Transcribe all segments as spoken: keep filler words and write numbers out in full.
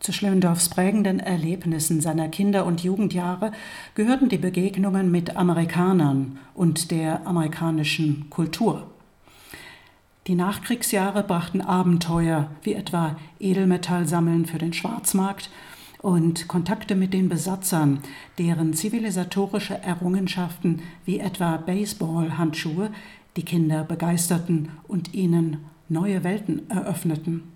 Zu Schlöndorffs prägenden Erlebnissen seiner Kinder- und Jugendjahre gehörten die Begegnungen mit Amerikanern und der amerikanischen Kultur. Die Nachkriegsjahre brachten Abenteuer wie etwa Edelmetallsammeln für den Schwarzmarkt und Kontakte mit den Besatzern, deren zivilisatorische Errungenschaften wie etwa Baseballhandschuhe die Kinder begeisterten und ihnen neue Welten eröffneten.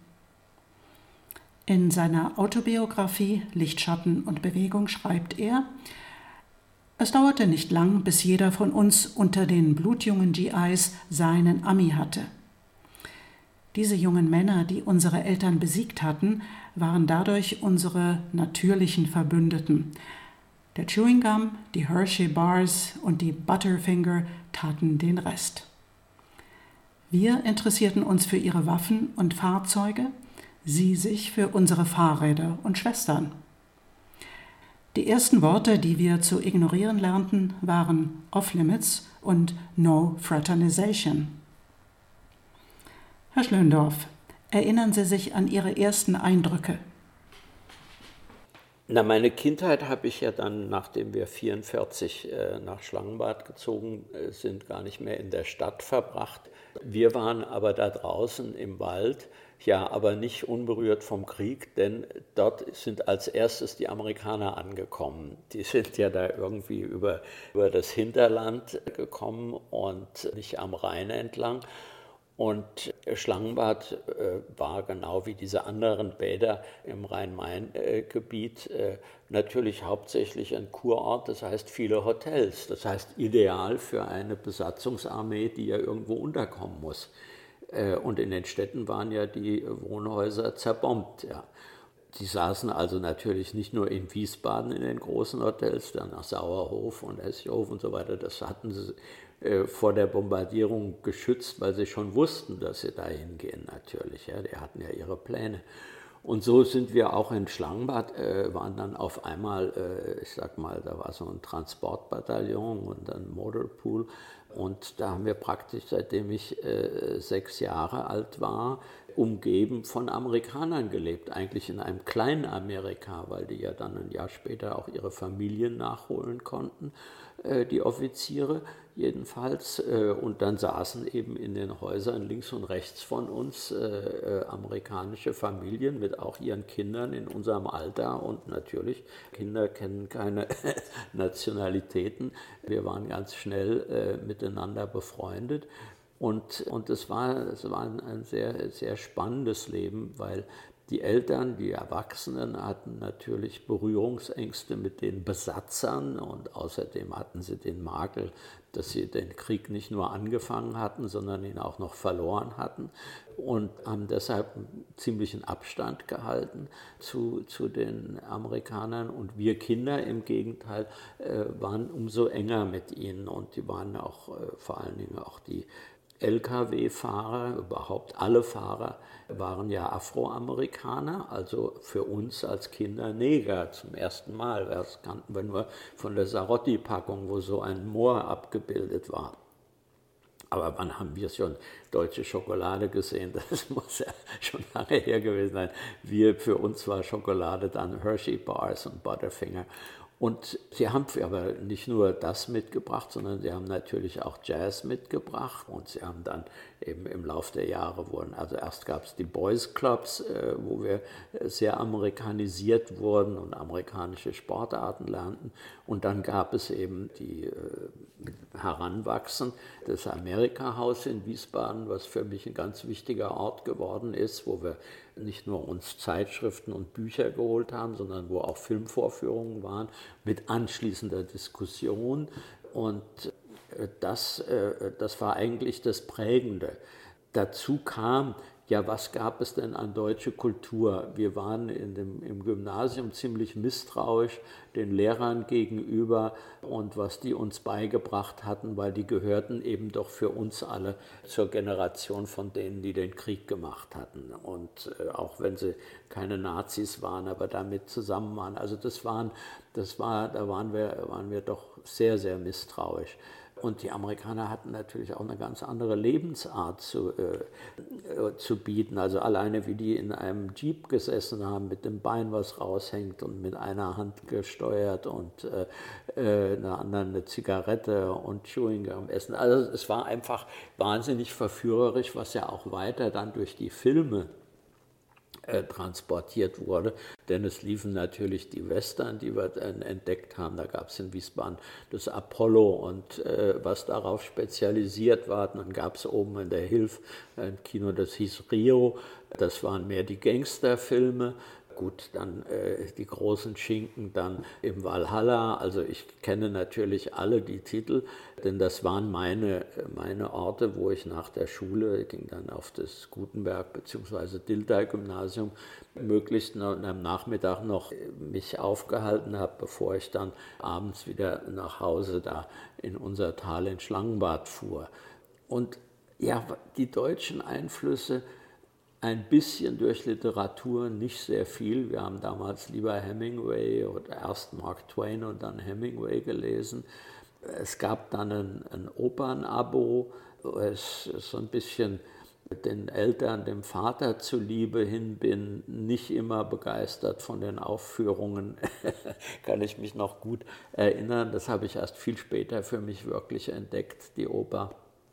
In seiner Autobiografie Licht, Schatten und Bewegung schreibt er: Es dauerte nicht lang, bis jeder von uns unter den blutjungen G Is seinen Ami hatte. Diese jungen Männer, die unsere Eltern besiegt hatten, waren dadurch unsere natürlichen Verbündeten. Der Chewing Gum, die Hershey Bars und die Butterfinger taten den Rest. Wir interessierten uns für ihre Waffen und Fahrzeuge, sie sich für unsere Fahrräder und Schwestern. Die ersten Worte, die wir zu ignorieren lernten, waren Off-Limits und No Fraternization. Herr Schlöndorff, erinnern Sie sich an Ihre ersten Eindrücke? Na, meine Kindheit habe ich ja dann, nachdem wir vierundvierzig äh, nach Schlangenbad gezogen äh, sind, gar nicht mehr in der Stadt verbracht. Wir waren aber da draußen im Wald, ja, aber nicht unberührt vom Krieg, denn dort sind als erstes die Amerikaner angekommen. Die sind ja da irgendwie über, über das Hinterland gekommen und nicht am Rhein entlang. Und Schlangenbad äh, war genau wie diese anderen Bäder im Rhein-Main-Gebiet äh, natürlich hauptsächlich ein Kurort, das heißt viele Hotels, das heißt ideal für eine Besatzungsarmee, die ja irgendwo unterkommen muss. Äh, und in den Städten waren ja die Wohnhäuser zerbombt. Ja. Die saßen also natürlich nicht nur in Wiesbaden in den großen Hotels, dann nach Sauerhof und Eschof und so weiter, das hatten sie vor der Bombardierung geschützt, weil sie schon wussten, dass sie da hingehen natürlich. Ja, die hatten ja ihre Pläne. Und so sind wir auch in Schlangenbad, äh, waren dann auf einmal, äh, ich sag mal, da war so ein Transportbataillon und ein Motorpool. Und da haben wir praktisch, seitdem ich äh, sechs Jahre alt war, umgeben von Amerikanern gelebt. Eigentlich in einem kleinen Amerika, weil die ja dann ein Jahr später auch ihre Familien nachholen konnten, äh, die Offiziere jedenfalls. Äh, und dann saßen eben in den Häusern links und rechts von uns äh, amerikanische Familien mit auch ihren Kindern in unserem Alter. Und natürlich, Kinder kennen keine Nationalitäten. Wir waren ganz schnell äh, miteinander befreundet. Und, und es war, es war ein sehr, sehr spannendes Leben, weil die Eltern, die Erwachsenen hatten natürlich Berührungsängste mit den Besatzern und außerdem hatten sie den Makel, dass sie den Krieg nicht nur angefangen hatten, sondern ihn auch noch verloren hatten und haben deshalb einen ziemlichen Abstand gehalten zu, zu den Amerikanern. Und wir Kinder im Gegenteil äh, waren umso enger mit ihnen und die waren auch äh, vor allen Dingen auch die L K W-Fahrer, überhaupt alle Fahrer waren ja Afroamerikaner, also für uns als Kinder Neger zum ersten Mal. Das kannten wir nur von der Sarotti-Packung, wo so ein Moor abgebildet war. Aber wann haben wir schon deutsche Schokolade gesehen? Das muss ja schon lange her gewesen sein. Wir, für uns war Schokolade dann Hershey Bars und Butterfinger. Und sie haben aber nicht nur das mitgebracht, sondern sie haben natürlich auch Jazz mitgebracht. Und sie haben dann eben im Laufe der Jahre wurden, also erst gab es die Boys Clubs, äh, wo wir sehr amerikanisiert wurden und amerikanische Sportarten lernten. Und dann gab es eben die äh, Heranwachsen, das Amerika-Haus in Wiesbaden, was für mich ein ganz wichtiger Ort geworden ist, wo wir nicht nur uns Zeitschriften und Bücher geholt haben, sondern wo auch Filmvorführungen waren mit anschließender Diskussion. Und das, das war eigentlich das Prägende. Dazu kam, ja, was gab es denn an deutsche Kultur? Wir waren in dem, im Gymnasium ziemlich misstrauisch den Lehrern gegenüber und was die uns beigebracht hatten, weil die gehörten eben doch für uns alle zur Generation von denen, die den Krieg gemacht hatten. Und äh, auch wenn sie keine Nazis waren, aber damit zusammen waren. Also das waren, das war, da waren wir, waren wir doch sehr, sehr misstrauisch. Und die Amerikaner hatten natürlich auch eine ganz andere Lebensart zu, äh, zu bieten. Also alleine wie die in einem Jeep gesessen haben, mit dem Bein, was raushängt und mit einer Hand gesteuert und äh, einer anderen eine Zigarette und Chewing Gum essen. Also es war einfach wahnsinnig verführerisch, was ja auch weiter dann durch die Filme Äh, transportiert wurde, denn es liefen natürlich die Western, die wir dann entdeckt haben. Da gab es in Wiesbaden das Apollo und äh, was darauf spezialisiert war. Dann gab es oben in der Hilf ein Kino, das hieß Rio. Das waren mehr die Gangsterfilme. Gut, dann äh, die großen Schinken dann im Valhalla. Also ich kenne natürlich alle die Titel, denn das waren meine, meine Orte, wo ich nach der Schule, ich ging dann auf das Gutenberg bzw. Dilthey-Gymnasium, möglichst noch, am Nachmittag noch mich aufgehalten habe, bevor ich dann abends wieder nach Hause da in unser Tal in Schlangenbad fuhr. Und ja, die deutschen Einflüsse, ein bisschen durch Literatur, nicht sehr viel. Wir haben damals lieber Hemingway oder erst Mark Twain und dann Hemingway gelesen. Es gab dann ein, ein Opernabo, wo ich so ein bisschen den Eltern, dem Vater zuliebe hin bin, nicht immer begeistert von den Aufführungen, kann ich mich noch gut erinnern. Das habe ich erst viel später für mich wirklich entdeckt, die Oper.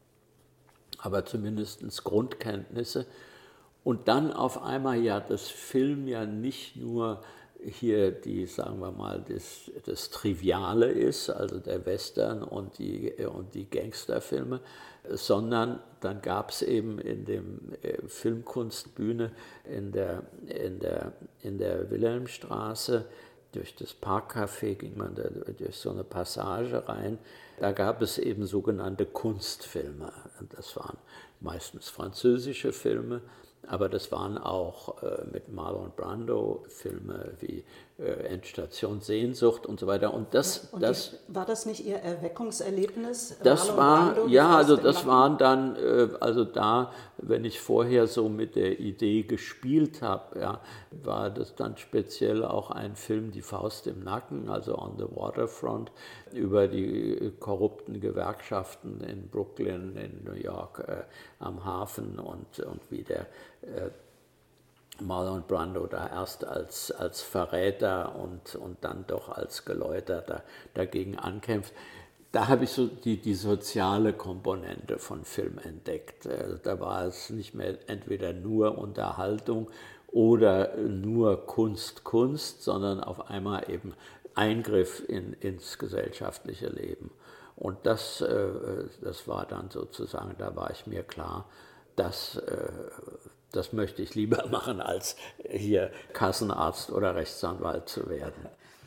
Aber zumindest Grundkenntnisse. Und dann auf einmal ja das Film ja nicht nur hier die, sagen wir mal, das, das Triviale ist, also der Western und die, und die Gangsterfilme, sondern dann gab es eben in dem Filmkunstbühne in der, in der, in der Wilhelmstraße, durch das Parkcafé ging man da durch so eine Passage rein, da gab es eben sogenannte Kunstfilme. Das waren meistens französische Filme, aber das waren auch äh, mit Marlon Brando Filme wie äh, Endstation Sehnsucht und so weiter. Und das, und das die, war das nicht Ihr Erweckungserlebnis? Das Marlon war, Brando, ja, also das waren dann, äh, also da, wenn ich vorher so mit der Idee gespielt habe, ja, war das dann speziell auch ein Film, Die Faust im Nacken, also On the Waterfront, über die korrupten Gewerkschaften in Brooklyn, in New York, äh, am Hafen und, und wie der äh, Marlon Brando da erst als, als Verräter und, und dann doch als Geläuterter dagegen ankämpft. Da habe ich so die, die soziale Komponente von Film entdeckt. Da war es nicht mehr entweder nur Unterhaltung oder nur Kunst, Kunst, sondern auf einmal eben Eingriff in, ins gesellschaftliche Leben. Und das, das war dann sozusagen, da war ich mir klar, dass das möchte ich lieber machen, als hier Kassenarzt oder Rechtsanwalt zu werden.